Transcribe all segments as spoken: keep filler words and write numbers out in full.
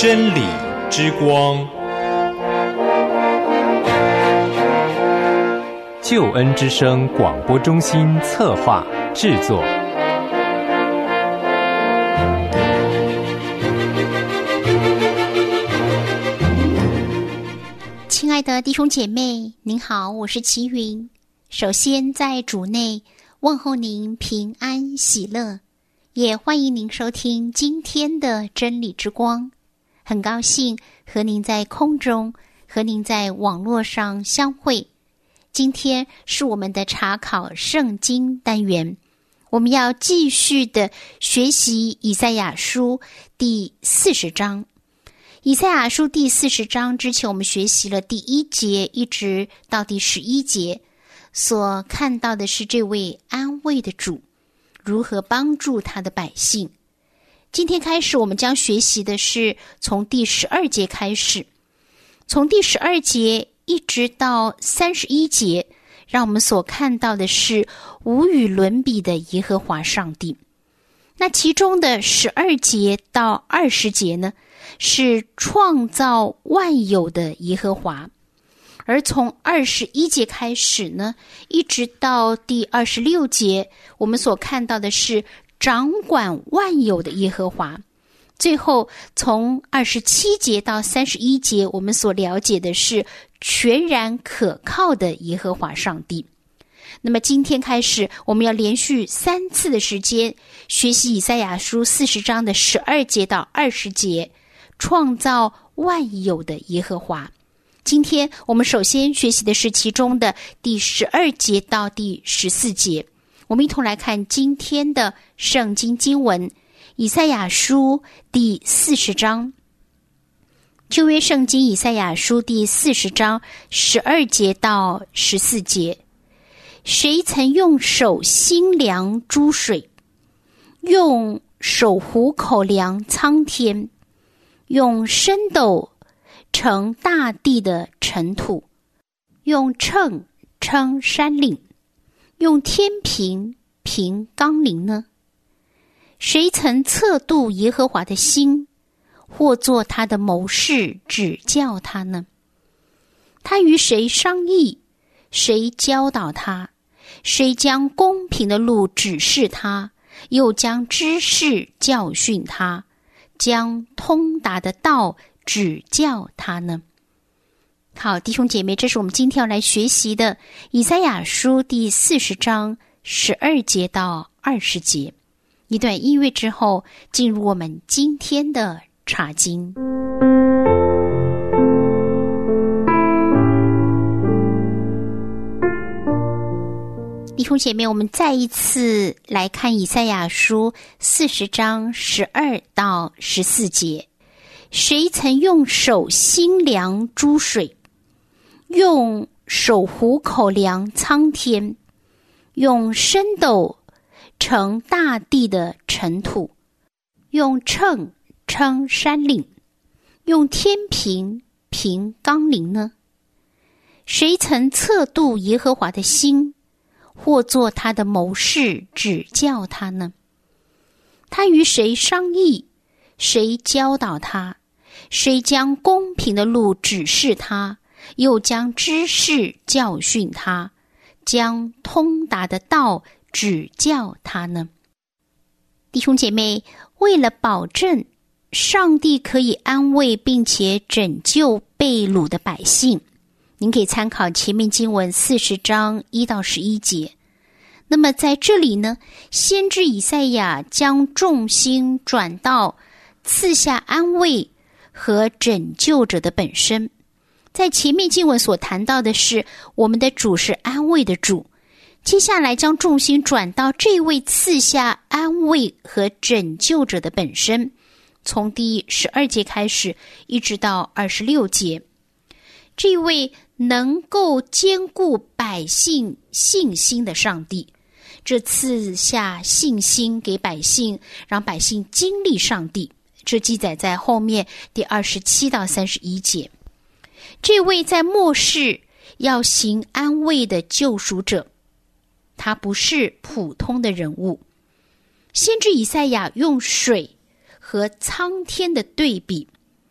真理之光， 救恩之声广播中心策划制作。 亲爱的弟兄姐妹，您好，我是齐云。首先在主内问候您平安喜乐，也欢迎您收听今天的真理之光。很高兴和您在空中，和您在网络上相会。今天是我们的查考圣经单元，我们要继续的学习以赛亚书第四十章。以赛亚书第四十章之前我们学习了第一节一直到第十一节，所看到的是这位安慰的主如何帮助他的百姓。今天开始我们将学习的是从第十二节开始，从第十二节一直到三十一节，让我们所看到的是无与伦比的耶和华上帝。那其中的十二节到二十节呢，是创造万有的耶和华。而从二十一节开始呢，一直到第二十六节，我们所看到的是掌管万有的耶和华。最后从二十七节到三十一节，我们所了解的是全然可靠的耶和华上帝。那么今天开始，我们要连续三次的时间学习以赛亚书四十章的十二节到二十节，创造万有的耶和华。今天我们首先学习的是其中的第十二节到第十四节。我们一同来看今天的圣经经文，以赛亚书第四十章。旧约圣经以赛亚书第四十章十二节到十四节。谁曾用手心量诸水，用手虎口量苍天，用升斗盛大地的尘土，用秤称山岭，用天平平冈陵呢？谁曾测度耶和华的心，或做他的谋士指教他呢？他与谁商议，谁教导他？谁将公平的路指示他，又将知识教训他，将通达的道指教他呢？好，弟兄姐妹，这是我们今天要来学习的以赛亚书第四十章十二节到二十节。一段音乐之后，进入我们今天的查经。弟兄姐妹，我们再一次来看以赛亚书四十章十二到十四节。谁曾用手心量诸水，用手虎口量苍天，用升斗盛大地的尘土，用秤称山岭，用天平平冈陵呢？谁曾测度耶和华的心，或做他的谋士指教他呢？他与谁商议，谁教导他？谁将公平的路指示他，又将知识教训他，将通达的道指教他呢？弟兄姐妹，为了保证上帝可以安慰并且拯救被掳的百姓，您可以参考前面经文四十章一到十一节。那么在这里呢，先知以赛亚将重心转到赐下安慰和拯救者的本身。在前面经文所谈到的是我们的主是安慰的主，接下来将重心转到这位赐下安慰和拯救者的本身，从第十二节开始一直到二十六节。这位能够兼顾百姓信心的上帝，这赐下信心给百姓，让百姓经历上帝，这记载在后面第二十七到三十一节。这位在末世要行安慰的救赎者，他不是普通的人物。先知以赛亚用水和苍天的对比，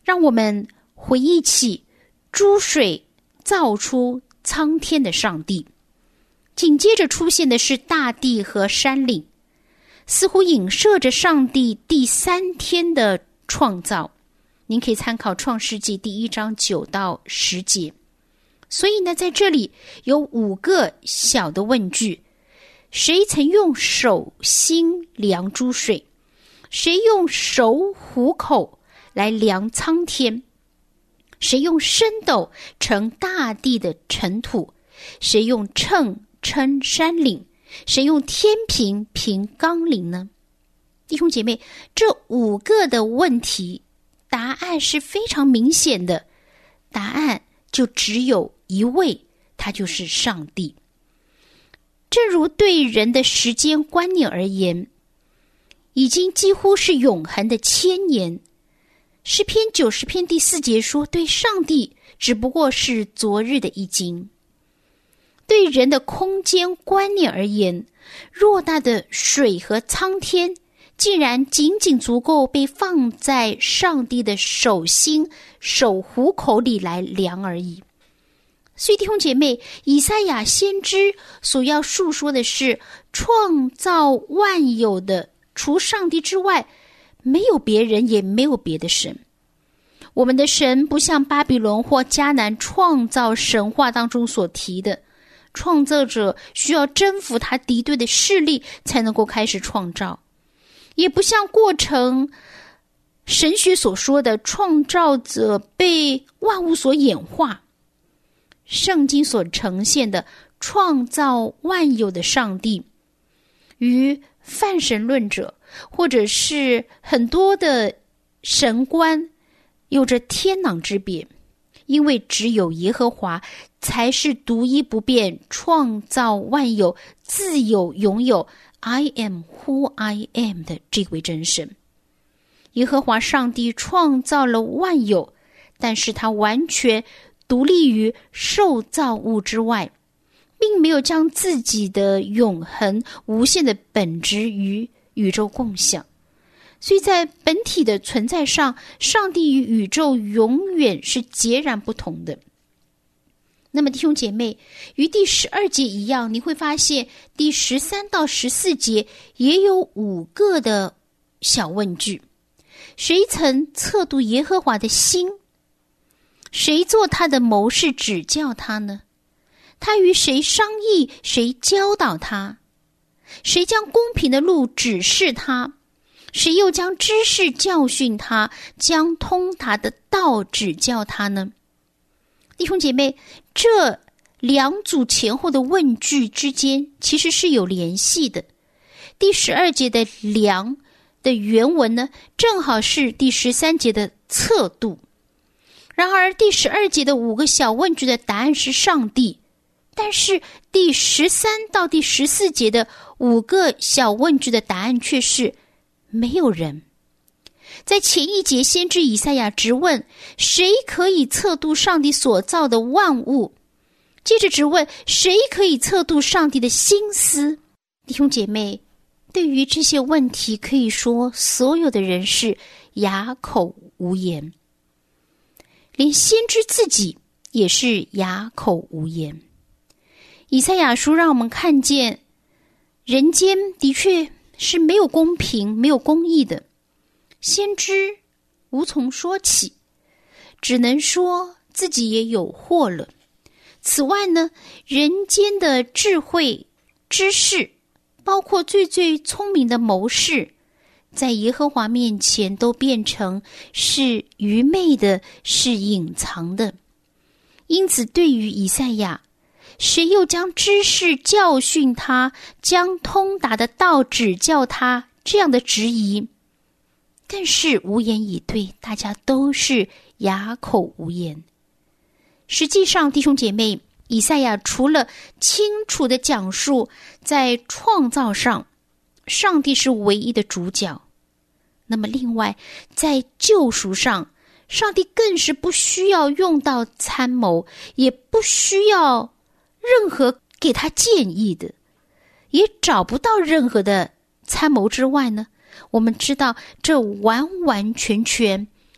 让我们回忆起诸水造出苍天的上帝。紧接着出现的是大地和山岭，似乎影射着上帝第三天的创造。您可以参考创世纪第一章九到十节。所以呢，在这里有五个小的问句：谁曾用手心量诸水？谁用手虎口来量苍天？谁用升斗盛大地的尘土？谁用秤称山岭？谁用天平平冈陵呢？弟兄姐妹，这五个的问题答案是非常明显的，答案就只有一位，他就是上帝。正如对人的时间观念而言，已经几乎是永恒的千年。诗篇九十篇第四节说，对上帝只不过是昨日的一经。对人的空间观念而言，偌大的水和苍天竟然仅仅足够被放在上帝的手心手虎口里来量而已。所以弟兄姐妹，以赛亚先知所要述说的是，创造万有的除上帝之外，没有别人，也没有别的神。我们的神不像巴比伦或迦南创造神话当中所提的，创造者需要征服他敌对的势力才能够开始创造，也不像过程神学所说的创造者被万物所演化。圣经所呈现的创造万有的上帝，与泛神论者或者是很多的神观有着天壤之别，因为只有耶和华才是独一不变，创造万有，自有拥有 I am who I am 的这位真神。耶和华上帝创造了万有，但是他完全独立于受造物之外，并没有将自己的永恒无限的本质与宇宙共享。所以在本体的存在上，上帝与宇宙永远是截然不同的。那么弟兄姐妹，与第十二节一样，你会发现第十三到十四节也有五个的小问句。谁曾测度耶和华的心？谁做他的谋士指教他呢？他与谁商议，谁教导他？谁将公平的路指示他？谁又将知识教训他，将通达的道指教他呢？弟兄姐妹，这两组前后的问句之间其实是有联系的。第十二节的量的原文呢，正好是第十三节的测度。然而第十二节的五个小问句的答案是上帝，但是第十三到第十四节的五个小问句的答案却是没有人。在前一节，先知以赛亚直问谁可以测度上帝所造的万物，接着直问谁可以测度上帝的心思。弟兄姐妹，对于这些问题，可以说所有的人是哑口无言，连先知自己也是哑口无言。以赛亚书让我们看见人间的确是没有公平没有公义的，先知无从说起，只能说自己也有祸了。此外呢，人间的智慧知识，包括最最聪明的谋士，在耶和华面前都变成是愚昧的，是隐藏的。因此对于以赛亚，谁又将知识教训他，将通达的道指教他，这样的质疑更是无言以对，大家都是哑口无言。实际上弟兄姐妹，以赛亚除了清楚地讲述在创造上上帝是唯一的主角，那么另外在救赎上，上帝更是不需要用到参谋，也不需要任何给他建议的，也找不到任何的参谋之外呢，我们知道这完完全全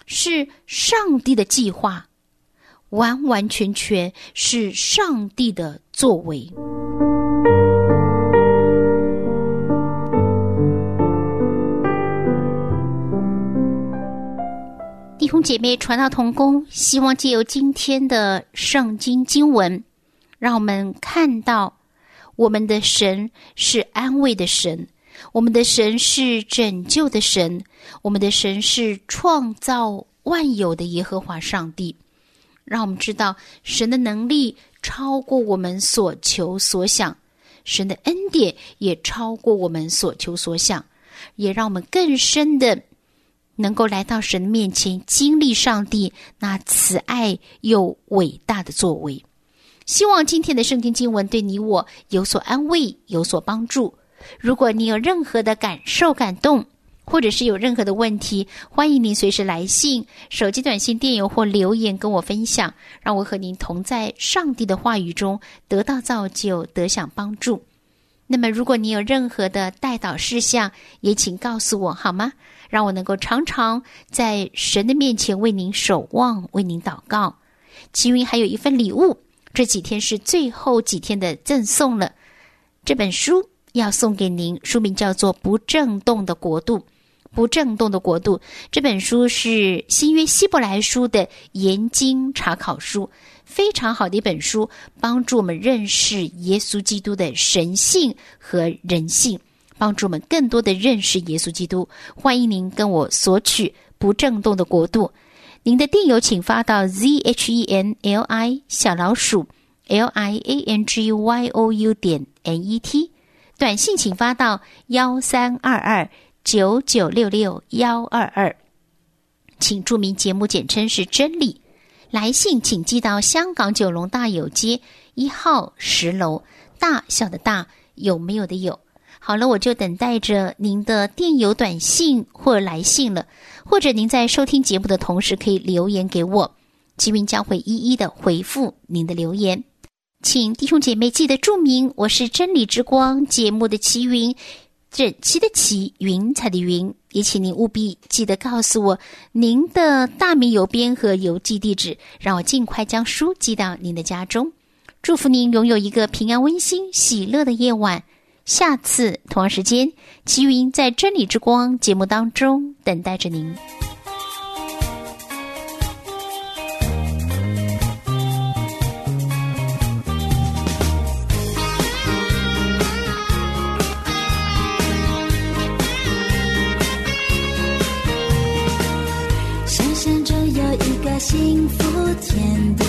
是上帝的计划，完完全全是上帝的作为。弟兄姐妹，传道同工希望借由今天的圣经经文，让我们看到我们的神是安慰的神，我们的神是拯救的神，我们的神是创造万有的耶和华上帝。让我们知道神的能力超过我们所求所想，神的恩典也超过我们所求所想，也让我们更深的能够来到神的面前，经历上帝那慈爱又伟大的作为。希望今天的圣经经文对你我有所安慰，有所帮助。如果你有任何的感受感动，或者是有任何的问题，欢迎您随时来信、手机短信、电邮或留言跟我分享，让我和您同在上帝的话语中得到造就，得享帮助。那么如果你有任何的代祷事项，也请告诉我好吗？让我能够常常在神的面前为您守望，为您祷告。其余还有一份礼物，这几天是最后几天的赠送了。这本书要送给您，书名叫做《不震动的国度》。不震动的国度，这本书是新约希伯来书的研经查考书，非常好的一本书，帮助我们认识耶稣基督的神性和人性，帮助我们更多的认识耶稣基督。欢迎您跟我索取不震动的国度。您的电邮请发到 z h e n l i 小老鼠 l i a n g y o u 点 n e t， 短信请发到一三二二九九六六一二二，请注明节目简称是真理。来信请寄到香港九龙大有街一号十楼，大小的大，有没有的有。好了，我就等待着您的电邮短信或来信了，或者您在收听节目的同时可以留言给我，齐云将会一一的回复您的留言。请弟兄姐妹记得注明我是真理之光节目的齐云，整齐的齐，云彩的云。也请您务必记得告诉我您的大名邮编和邮寄地址，让我尽快将书寄到您的家中。祝福您拥有一个平安温馨喜乐的夜晚。下次同样时间，齐云在真理之光节目当中等待着您。 想象中有一个幸福甜的